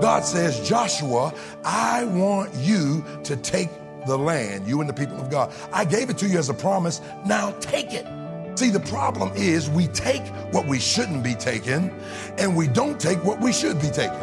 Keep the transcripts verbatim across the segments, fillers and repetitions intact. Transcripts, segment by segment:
God says, Joshua, I want you to take the land, you and the people of God. I gave it to you as a promise. Now take it. See, the problem is we take what we shouldn't be taking, and we don't take what we should be taking.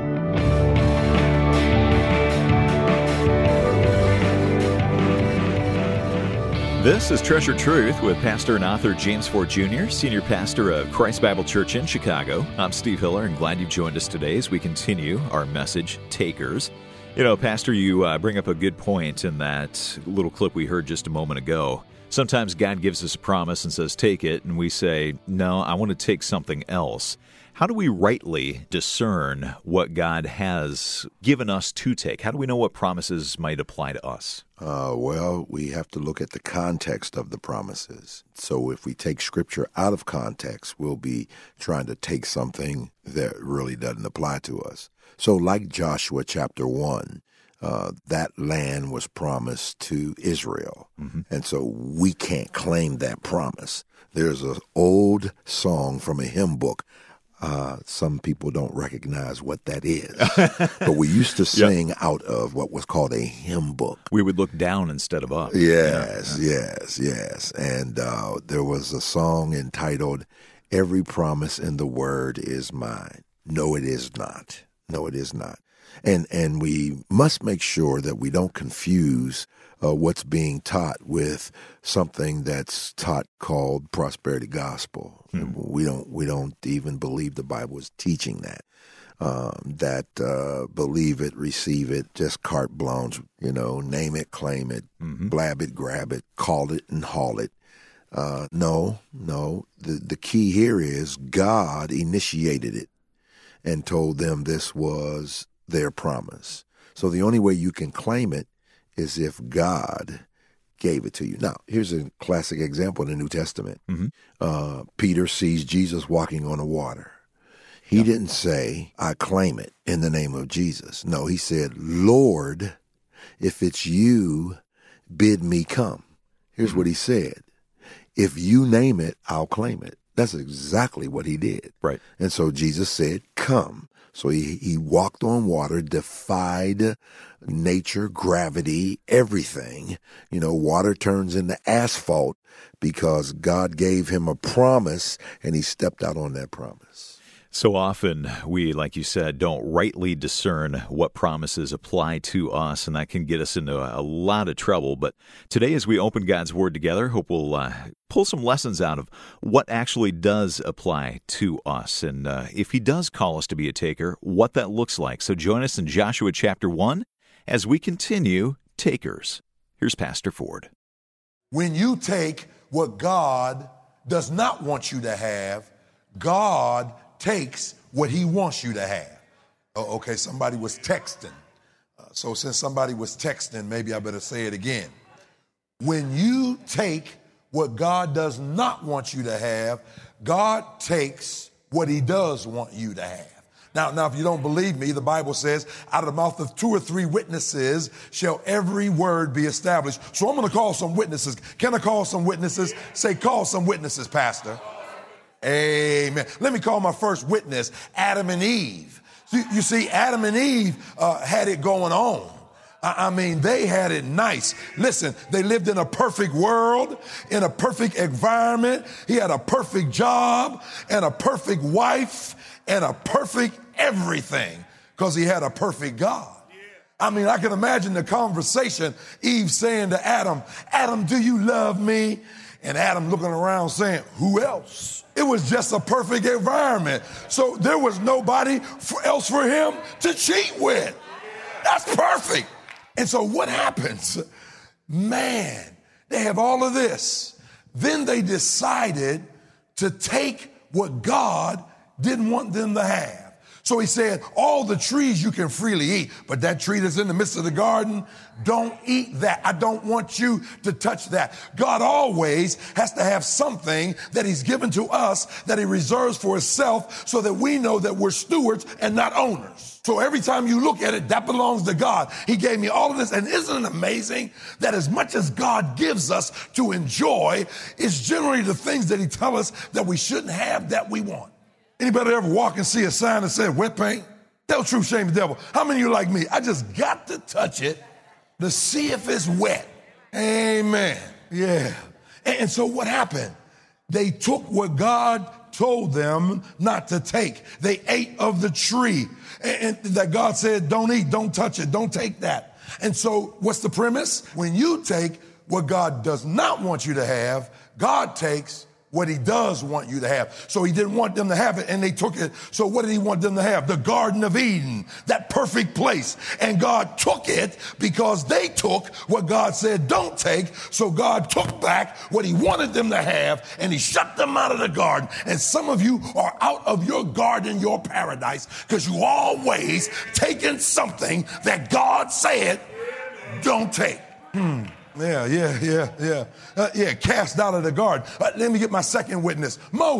This is Treasure Truth with pastor and author James Ford Junior, senior pastor of Christ Bible Church in Chicago. I'm Steve Hiller, and glad you've joined us today as we continue our message, Takers. You know, Pastor, you uh, bring up a good point in that little clip we heard just a moment ago. Sometimes God gives us a promise and says, take it, and we say, no, I want to take something else. How do we rightly discern what God has given us to take? How do we know what promises might apply to us? Uh, well, we have to look at the context of the promises. So if we take Scripture out of context, we'll be trying to take something that really doesn't apply to us. So like Joshua chapter one, uh, that land was promised to Israel. Mm-hmm. And so we can't claim that promise. There's an old song from a hymn book. Uh, some people don't recognize what that is, but we used to sing yep. out of what was called a hymn book. We would look down instead of up. Yes, yeah. yes, yes. And uh, there was a song entitled, Every Promise in the Word is Mine. No, it is not. No, it is not. And and we must make sure that we don't confuse uh, what's being taught with something that's taught called prosperity gospel. Hmm. We don't we don't even believe the Bible is teaching that. Um, that uh, believe it, receive it, just carte blanche, you know, name it, claim it, mm-hmm. blab it, grab it, call it and haul it. Uh, no, no. The the key here is God initiated it and told them this was their promise. So the only way you can claim it is if God gave it to you. Now, here's a classic example in the New Testament. Mm-hmm. Uh, Peter sees Jesus walking on the water. He yeah. didn't say, I claim it in the name of Jesus. No, he said, Lord, if it's you, bid me come. Here's mm-hmm. what he said. If you name it, I'll claim it. That's exactly what he did. Right. And so Jesus said, come. So he, he walked on water, defied nature, gravity, everything. You know, water turns into asphalt because God gave him a promise, and he stepped out on that promise. So often we, like you said, don't rightly discern what promises apply to us, and that can get us into a lot of trouble. But today, as we open God's Word together, hope we'll uh, pull some lessons out of what actually does apply to us. And uh, if He does call us to be a taker, what that looks like. So join us in Joshua chapter one as we continue Takers. Here's Pastor Ford. When you take what God does not want you to have, God takes what He wants you to have. Oh, okay, somebody was texting. Uh, so since somebody was texting, maybe I better say it again. When you take what God does not want you to have, God takes what He does want you to have. Now, now, if you don't believe me, the Bible says, out of the mouth of two or three witnesses shall every word be established. So I'm going to call some witnesses. Can I call some witnesses? Say, call some witnesses, Pastor. Amen. Let me call my first witness, Adam and Eve. You, you see, Adam and Eve uh, had it going on. I, I mean, they had it nice. Listen, they lived in a perfect world, in a perfect environment. He had a perfect job and a perfect wife and a perfect everything because he had a perfect God. I mean, I can imagine the conversation, Eve saying to Adam, Adam, do you love me? And Adam looking around saying, who else? It was just a perfect environment. So there was nobody for, else for him to cheat with. That's perfect. And so what happens? Man, they have all of this. Then they decided to take what God didn't want them to have. So he said, all the trees you can freely eat, but that tree that's in the midst of the garden, don't eat that. I don't want you to touch that. God always has to have something that He's given to us that He reserves for Himself so that we know that we're stewards and not owners. So every time you look at it, that belongs to God. He gave me all of this. And isn't it amazing that as much as God gives us to enjoy, it's generally the things that He tells us that we shouldn't have that we want. Anybody ever walk and see a sign that said wet paint? Tell the truth, shame the devil. How many of you like me? I just got to touch it to see if it's wet. Amen. Yeah. And, and so what happened? They took what God told them not to take. They ate of the tree and, and that God said, don't eat, don't touch it, don't take that. And so what's the premise? When you take what God does not want you to have, God takes what he does want you to have. So he didn't want them to have it, and they took it. So what did he want them to have? The Garden of Eden, that perfect place. And God took it because they took what God said don't take. So God took back what he wanted them to have, and he shut them out of the garden. And some of you are out of your garden, your paradise, because you always taking something that God said don't take. Hmm. Yeah, yeah, yeah, yeah. Uh, yeah, cast out of the garden. Uh, let me get my second witness.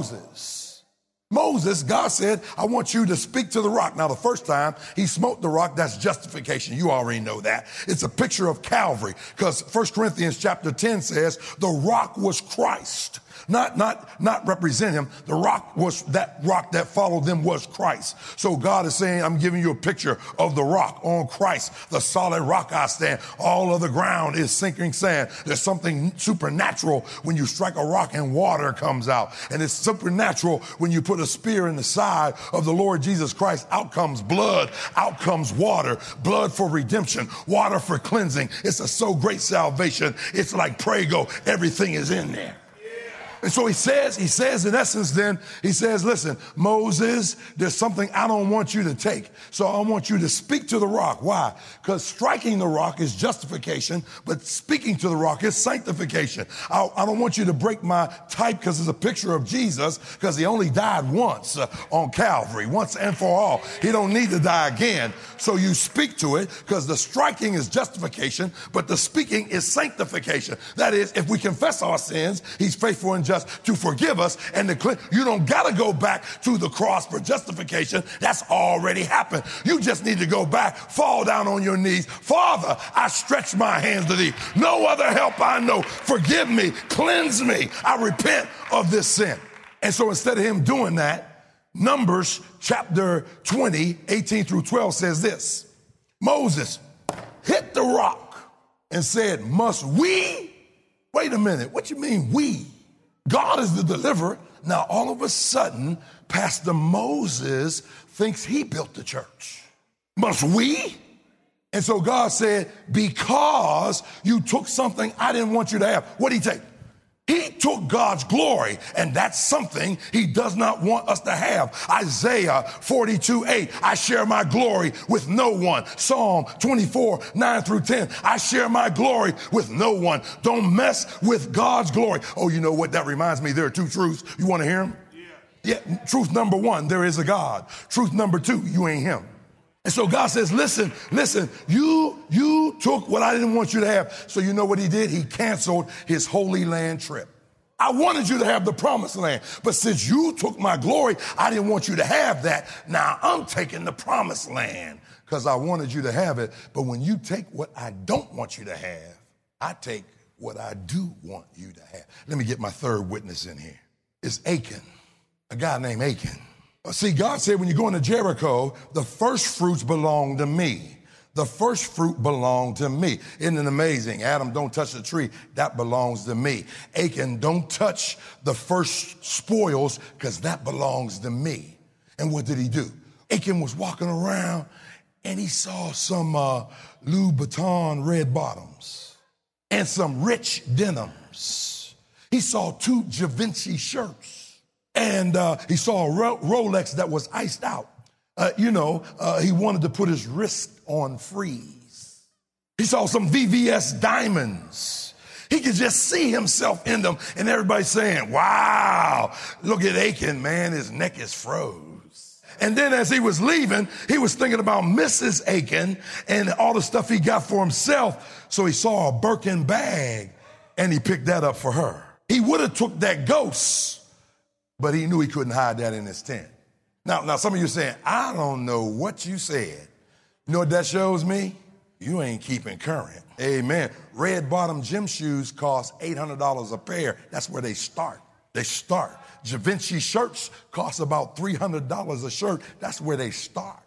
Moses. Moses, God said, I want you to speak to the rock. Now, the first time he smote the rock, that's justification. You already know that. It's a picture of Calvary, because First Corinthians chapter ten says the rock was Christ. Not, not, not represent him. The rock was, that rock that followed them was Christ. So God is saying, I'm giving you a picture of the rock on Christ, the solid rock I stand. All of the ground is sinking sand. There's something supernatural when you strike a rock and water comes out. And it's supernatural when you put a spear in the side of the Lord Jesus Christ. Out comes blood, out comes water, blood for redemption, water for cleansing. It's a so great salvation. It's like Prego. Everything is in there. And so he says, he says in essence then, he says, listen, Moses, there's something I don't want you to take. So I want you to speak to the rock. Why? Because striking the rock is justification, but speaking to the rock is sanctification. I, I don't want you to break my type because it's a picture of Jesus, because he only died once uh, on Calvary, once and for all. He don't need to die again. So you speak to it, because the striking is justification, but the speaking is sanctification. That is, if we confess our sins, he's faithful and just to forgive us and to clean. You don't got to go back to the cross for justification. That's already happened. You just need to go back, fall down on your knees. Father, I stretch my hands to thee. No other help I know. Forgive me, cleanse me. I repent of this sin. And so instead of him doing that, Numbers chapter twenty, eighteen through twelve says this. Moses hit the rock and said, must we? Wait a minute. What you mean we? God is the deliverer. Now, all of a sudden, Pastor Moses thinks he built the church. Must we? And so God said, because you took something I didn't want you to have. What did he take? He took God's glory, and that's something he does not want us to have. Isaiah forty-two, eight, I share my glory with no one. Psalm twenty-four, nine through ten, I share my glory with no one. Don't mess with God's glory. Oh, you know what? That reminds me, there are two truths. You want to hear them? Yeah. Yeah. Truth number one, there is a God. Truth number two, you ain't him. And so God says, listen, listen, you, you took what I didn't want you to have. So you know what he did? He canceled his Holy Land trip. I wanted you to have the promised land, but since you took my glory, I didn't want you to have that. Now I'm taking the promised land because I wanted you to have it. But when you take what I don't want you to have, I take what I do want you to have. Let me get my third witness in here. It's Achan, a guy named Achan. See, God said when you go into Jericho, the first fruits belong to me. The first fruit belonged to me. Isn't it amazing? Adam, don't touch the tree. That belongs to me. Achan, don't touch the first spoils because that belongs to me. And what did he do? Achan was walking around and he saw some uh, Louboutin red bottoms and some rich denims. He saw two Givenchy shirts. And uh, he saw a Ro- Rolex that was iced out. Uh, you know, uh, he wanted to put his wrist on freeze. He saw some V V S diamonds. He could just see himself in them. And everybody saying, wow, look at Achan, man, his neck is froze. And then as he was leaving, he was thinking about Missus Achan and all the stuff he got for himself. So he saw a Birkin bag and he picked that up for her. He would have took that ghost, but he knew he couldn't hide that in his tent. Now, now some of you are saying, I don't know what you said. You know what that shows me? You ain't keeping current. Amen. Red bottom gym shoes cost eight hundred dollars a pair. That's where they start. They start. Givenchy shirts cost about three hundred dollars a shirt. That's where they start.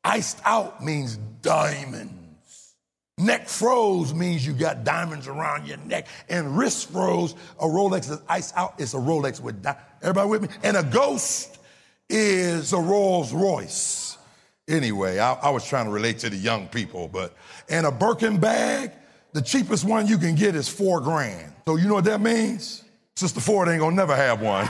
Iced out means diamonds. Neck froze means you got diamonds around your neck. And wrist froze, a Rolex is iced out. It's a Rolex with diamonds. Everybody with me? And a ghost is a Rolls Royce. Anyway, I, I was trying to relate to the young people, but, and a Birkin bag, the cheapest one you can get is four grand. So you know what that means? Sister Ford ain't gonna never have one.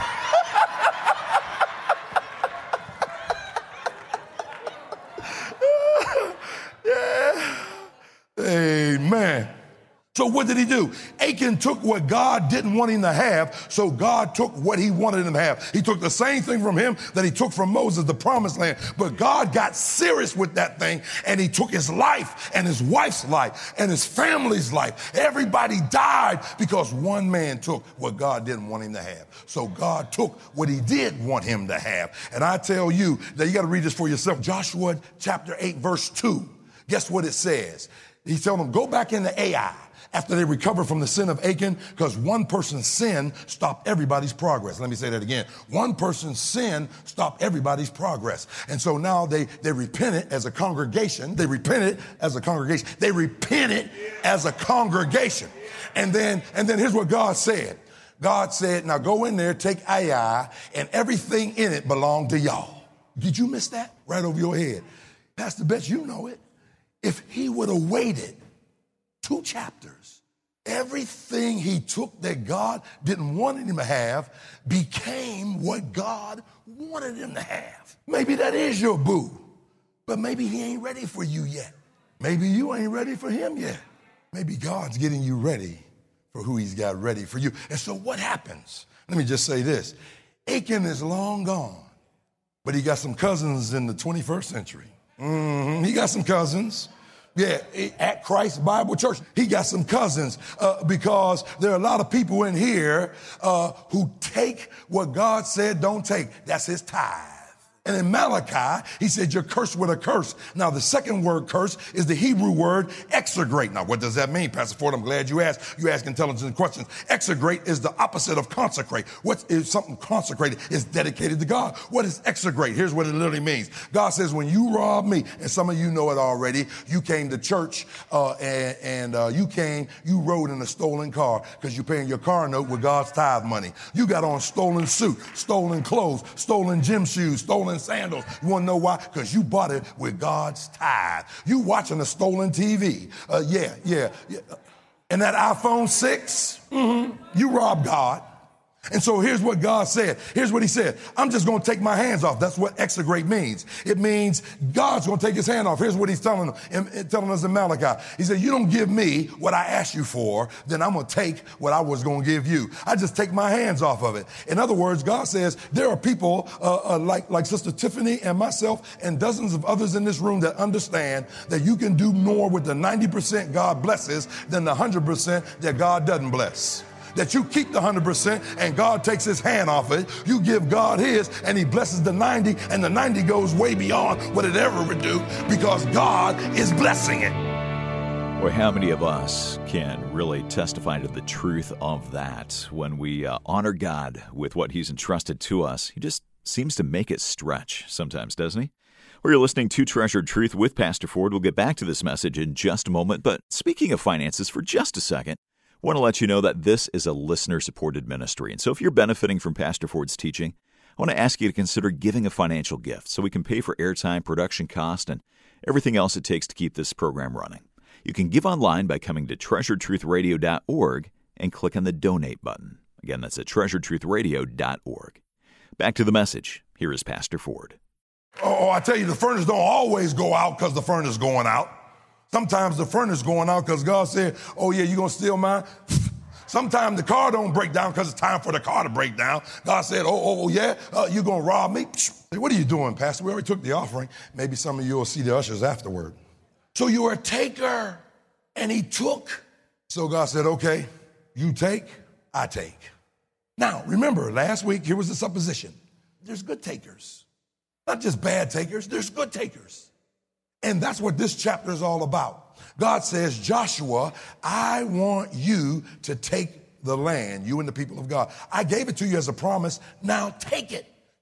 Amen. So what did he do? Achan took what God didn't want him to have, so God took what he wanted him to have. He took the same thing from him that he took from Moses, the promised land. But God got serious with that thing, and he took his life and his wife's life and his family's life. Everybody died because one man took what God didn't want him to have. So God took what he did want him to have. And I tell you that you got to read this for yourself. Joshua chapter eight, verse two. Guess what it says? He's telling them, go back into Ai after they recovered from the sin of Achan, because one person's sin stopped everybody's progress. Let me say that again. One person's sin stopped everybody's progress. And so now they, they repented as a congregation. They repented as a congregation. They repented as a congregation. And then, and then here's what God said. God said, now go in there, take Ai, and everything in it belonged to y'all. Did you miss that? Right over your head. Pastor Betts, you know it. If he would have waited two chapters, everything he took that God didn't want him to have became what God wanted him to have. Maybe that is your boo, but maybe he ain't ready for you yet. Maybe you ain't ready for him yet. Maybe God's getting you ready for who he's got ready for you. And so what happens? Let me just say this. Achan is long gone, but he got some cousins in the twenty-first century. Mm-hmm. He got some cousins. Yeah, at Christ Bible Church, he got some cousins uh, because there are a lot of people in here uh, who take what God said don't take. That's his tithe. And in Malachi, he said, you're cursed with a curse. Now, the second word curse is the Hebrew word execrate. Now, what does that mean, Pastor Ford? I'm glad you asked. You ask intelligent questions. Execrate is the opposite of consecrate. What is something consecrated? Is dedicated to God. What is execrate? Here's what it literally means. God says, when you rob me, and some of you know it already, you came to church uh, and, and uh, you came, you rode in a stolen car because you're paying your car note with God's tithe money. You got on stolen suit, stolen clothes, stolen gym shoes, stolen sandals. You want to know why? Because you bought it with God's tithe. You watching a stolen T V. Uh, yeah, yeah, yeah. And that iPhone six, mm-hmm, you robbed God. And so here's what God said. Here's what he said. I'm just going to take my hands off. That's what execrate means. It means God's going to take his hand off. Here's what he's telling them, telling us in Malachi. He said, you don't give me what I asked you for, then I'm going to take what I was going to give you. I just take my hands off of it. In other words, God says there are people uh, uh, like, like Sister Tiffany and myself and dozens of others in this room that understand that you can do more with the ninety percent God blesses than the one hundred percent that God doesn't bless. That you keep the one hundred percent and God takes his hand off it. You give God his and he blesses the ninety, and the ninety goes way beyond what it ever would do because God is blessing it. Boy, how many of us can really testify to the truth of that? When we uh, honor God with what he's entrusted to us, he just seems to make it stretch sometimes, doesn't he? Well, you're listening to Treasured Truth with Pastor Ford. We'll get back to this message in just a moment. But speaking of finances for just a second, I want to let you know that this is a listener-supported ministry. And so if you're benefiting from Pastor Ford's teaching, I want to ask you to consider giving a financial gift so we can pay for airtime, production cost, and everything else it takes to keep this program running. You can give online by coming to treasured truth radio dot org and click on the Donate button. Again, that's at treasured truth radio dot org. Back to the message. Here is Pastor Ford. Oh, I tell you, the furnace don't always go out because the furnace is going out. Sometimes the furnace is going out because God said, oh, yeah, you're going to steal mine? Sometimes the car don't break down because it's time for the car to break down. God said, oh, oh, oh yeah, uh, you're going to rob me? What are you doing, Pastor? We already took the offering. Maybe some of you will see the ushers afterward. So you're a taker, and he took. So God said, okay, you take, I take. Now, remember, last week, here was the supposition. There's good takers. Not just bad takers, there's good takers. And that's what this chapter is all about. God says, Joshua, I want you to take the land, you and the people of God. I gave it to you as a promise. Now take it.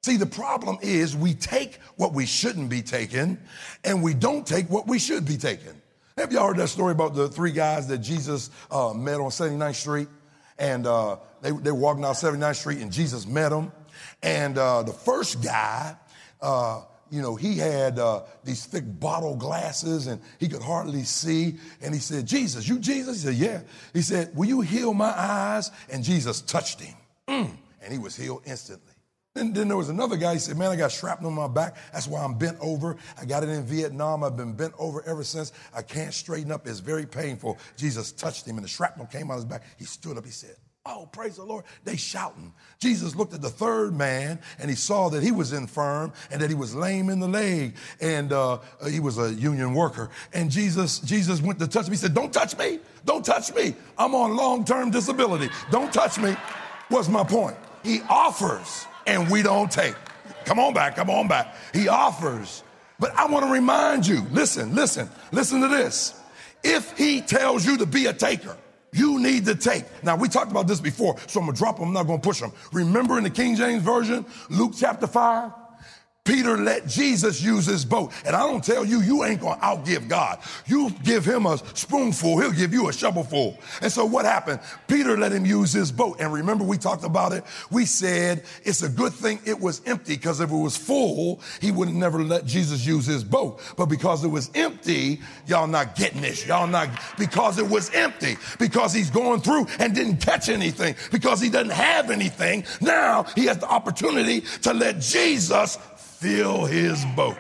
See, the problem is we take what we shouldn't be taking, and we don't take what we should be taking. Have y'all heard that story about the three guys that Jesus uh, met on seventy-ninth Street? And uh, they, they were walking down seventy-ninth Street, and Jesus met them. And uh, the first guy, uh, you know, he had uh, these thick bottle glasses, and he could hardly see. And he said, Jesus, you Jesus? He said, yeah. He said, will you heal my eyes? And Jesus touched him. Mm. And he was healed instantly. Then, then there was another guy, he said, man, I got shrapnel on my back. That's why I'm bent over. I got it in Vietnam. I've been bent over ever since. I can't straighten up. It's very painful. Jesus touched him, and the shrapnel came out his back. He stood up. He said, oh, praise the Lord. They shouting. Jesus looked at the third man, and he saw that he was infirm and that he was lame in the leg, and uh, he was a union worker. And Jesus, Jesus went to touch him. He said, don't touch me. Don't touch me. I'm on long-term disability. Don't touch me. What's my point? He offers, and we don't take. Come on back, come on back. He offers. But I want to remind you, listen, listen, listen to this. If he tells you to be a taker, you need to take. Now, we talked about this before, so I'm going to drop them. I'm not going to push them. Remember in the King James Version, Luke chapter five? Peter let Jesus use his boat. And I don't tell you, you ain't going to outgive God. You give him a spoonful, he'll give you a shovelful. And so what happened? Peter let him use his boat. And remember, we talked about it. We said it's a good thing it was empty, because if it was full, he would have never let Jesus use his boat. But because it was empty, y'all not getting this. Y'all not, because it was empty, because he's going through and didn't catch anything, because he doesn't have anything. Now he has the opportunity to let Jesus fill his boat.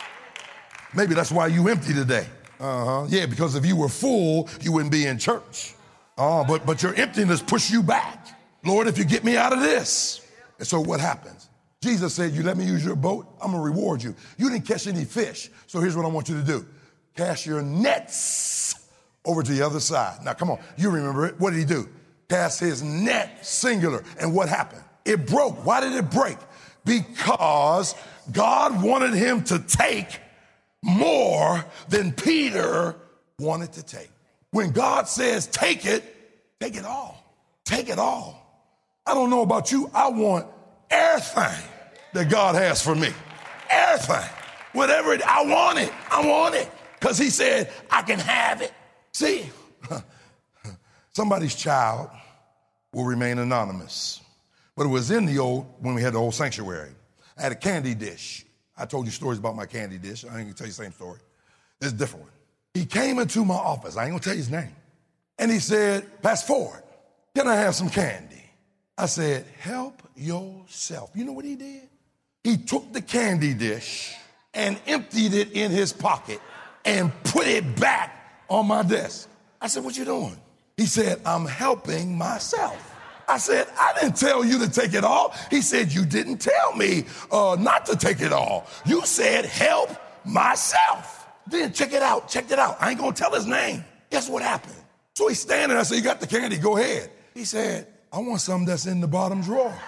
Maybe that's why you empty today. Uh-huh. Yeah, because if you were full, you wouldn't be in church. Oh, but, but your emptiness pushed you back. Lord, if you get me out of this. And so what happens? Jesus said, you let me use your boat, I'm going to reward you. You didn't catch any fish. So here's what I want you to do. Cast your nets over to the other side. Now, come on. You remember it. What did he do? Cast his net, singular. And what happened? It broke. Why did it break? Because God wanted him to take more than Peter wanted to take. When God says take it, take it all. Take it all. I don't know about you. I want everything that God has for me. Everything. Whatever it, I want it. I want it. Because he said, I can have it. See, somebody's child will remain anonymous. But it was in the old, when we had the old sanctuary. I had a candy dish. I told you stories about my candy dish. I ain't gonna tell you the same story. This is a different one. He came into my office. I ain't gonna tell you his name. And he said, pass forward. Can I have some candy? I said, help yourself. You know what he did? He took the candy dish and emptied it in his pocket and put it back on my desk. I said, what you doing? He said, I'm helping myself. I said, I didn't tell you to take it all. He said, you didn't tell me uh, not to take it all. You said, help myself. Then check it out. Check it out. I ain't going to tell his name. Guess what happened? So he's standing there. I said, you got the candy. Go ahead. He said, I want something that's in the bottom drawer.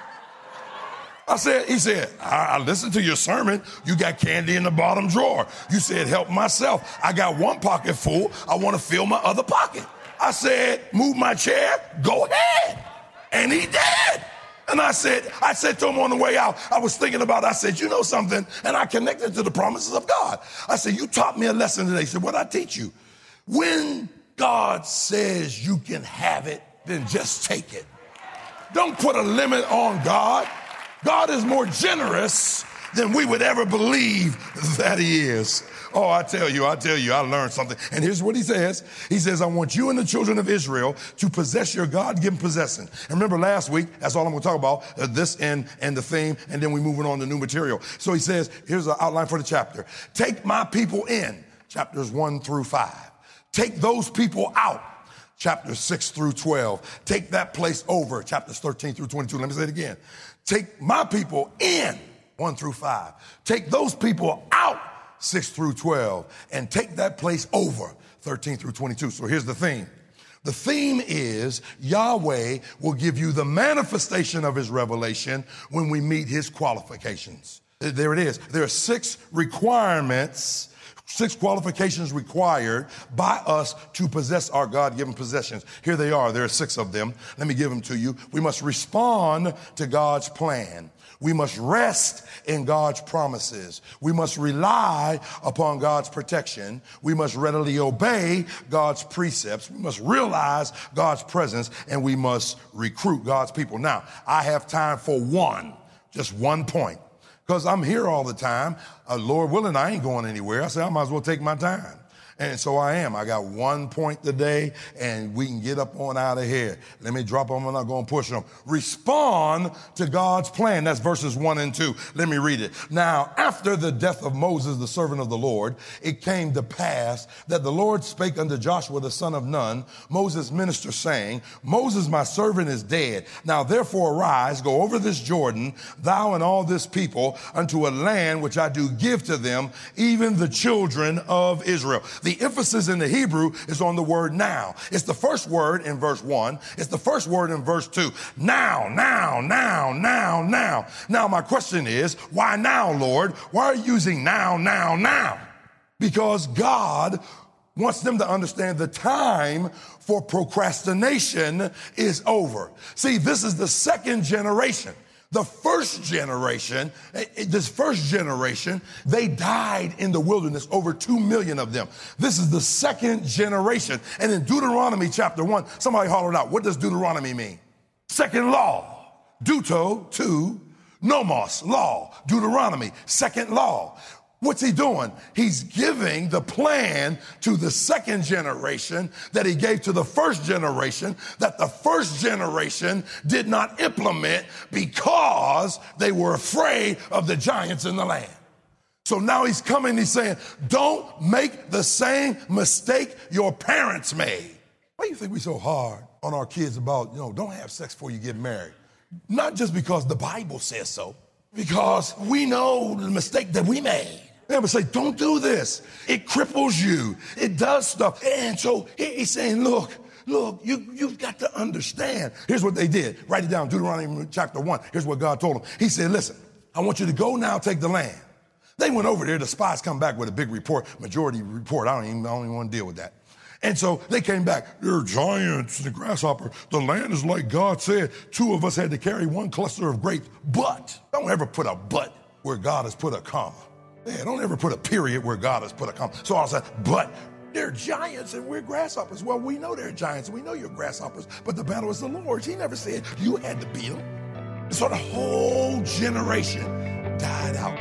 I said, he said, I, I listened to your sermon. You got candy in the bottom drawer. You said, help myself. I got one pocket full. I want to fill my other pocket. I said, move my chair. Go ahead. And he did. And I said, I said to him on the way out, I was thinking about it. I said, you know something? And I connected to the promises of God. I said, you taught me a lesson today. He said, what'd I teach you? When God says you can have it, then just take it. Don't put a limit on God. God is more generous than we would ever believe that he is. Oh, I tell you, I tell you, I learned something. And here's what he says. He says, I want you and the children of Israel to possess your God-given possession. And remember last week, that's all I'm going to talk about, uh, this and, and the theme, and then we're moving on to new material. So he says, here's an outline for the chapter. Take my people in, chapters one through five. Take those people out, chapters six through twelve. Take that place over, chapters thirteen through twenty-two. Let me say it again. Take my people in, one through five. Take those people out, six through twelve, and take that place over, thirteen through twenty-two. So here's the theme. The theme is Yahweh will give you the manifestation of his revelation when we meet his qualifications. There it is. There are six requirements, six qualifications required by us to possess our God-given possessions. Here they are. There are six of them. Let me give them to you. We must respond to God's plan. We must rest in God's promises. We must rely upon God's protection. We must readily obey God's precepts. We must realize God's presence, and we must recruit God's people. Now, I have time for one, just one point, because I'm here all the time. Uh, Lord willing, I ain't going anywhere. I said, I might as well take my time. And so I am. I got one point today, and we can get up on out of here. Let me drop them. I'm not going to push them. Respond to God's plan. That's verses one and two. Let me read it. Now, after the death of Moses, the servant of the Lord, it came to pass that the Lord spake unto Joshua, the son of Nun, Moses' minister, saying, Moses, my servant, is dead. Now, therefore, arise, go over this Jordan, thou and all this people, unto a land which I do give to them, even the children of Israel. The emphasis in the Hebrew is on the word now. It's the first word in verse one. It's the first word in verse two. Now, now, now, now, now. Now, my question is, why now, Lord? Why are you using now, now, now? Because God wants them to understand the time for procrastination is over. See, this is the second generation. The first generation, this first generation, they died in the wilderness, over two million of them. This is the second generation. And in Deuteronomy chapter one, somebody hollered out, what does Deuteronomy mean? Second law. Deuto, two, nomos, law. Deuteronomy, second law. What's he doing? He's giving the plan to the second generation that he gave to the first generation, that the first generation did not implement because they were afraid of the giants in the land. So now he's coming, he's saying, don't make the same mistake your parents made. Why do you think we're so hard on our kids about, you know, don't have sex before you get married? Not just because the Bible says so, because we know the mistake that we made. They would say, don't do this. It cripples you. It does stuff. And so he's saying, look, look, you, you've got to understand. Here's what they did. Write it down, Deuteronomy chapter one. Here's what God told them. He said, listen, I want you to go now, take the land. They went over there. The spies come back with a big report, majority report. I don't even, I don't even want to deal with that. And so they came back. There are giants, the grasshopper. The land is like God said. Two of us had to carry one cluster of grapes. But don't ever put a but where God has put a comma. Yeah, don't ever put a period where God has put a comma. So I said, but they're giants and we're grasshoppers. Well, we know they're giants and we know you're grasshoppers, but the battle is the Lord's. He never said you had to beat them. So the whole generation died out.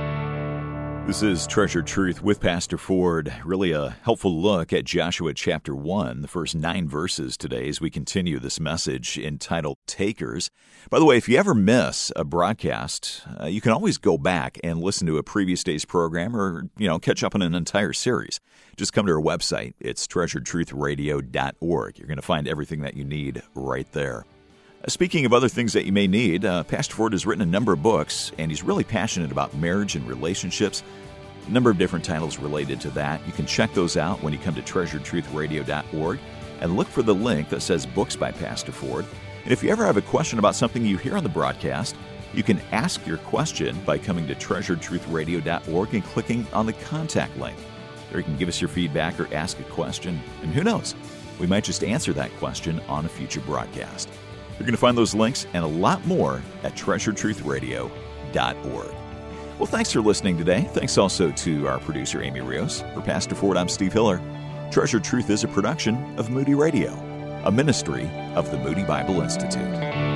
This is Treasured Truth with Pastor Ford. Really a helpful look at Joshua chapter one, the first nine verses today as we continue this message entitled Takers. By the way, if you ever miss a broadcast, uh, you can always go back and listen to a previous day's program or, you know, catch up on an entire series. Just come to our website. It's treasured truth radio dot org. You're going to find everything that you need right there. Speaking of other things that you may need, uh, Pastor Ford has written a number of books, and he's really passionate about marriage and relationships. A number of different titles related to that. You can check those out when you come to treasured truth radio dot org and look for the link that says Books by Pastor Ford. And if you ever have a question about something you hear on the broadcast, you can ask your question by coming to treasured truth radio dot org and clicking on the contact link. There you can give us your feedback or ask a question, and who knows, we might just answer that question on a future broadcast. You're going to find those links and a lot more at treasured truth radio dot org. Well, thanks for listening today. Thanks also to our producer, Amy Rios. For Pastor Ford, I'm Steve Hiller. Treasured Truth is a production of Moody Radio, a ministry of the Moody Bible Institute.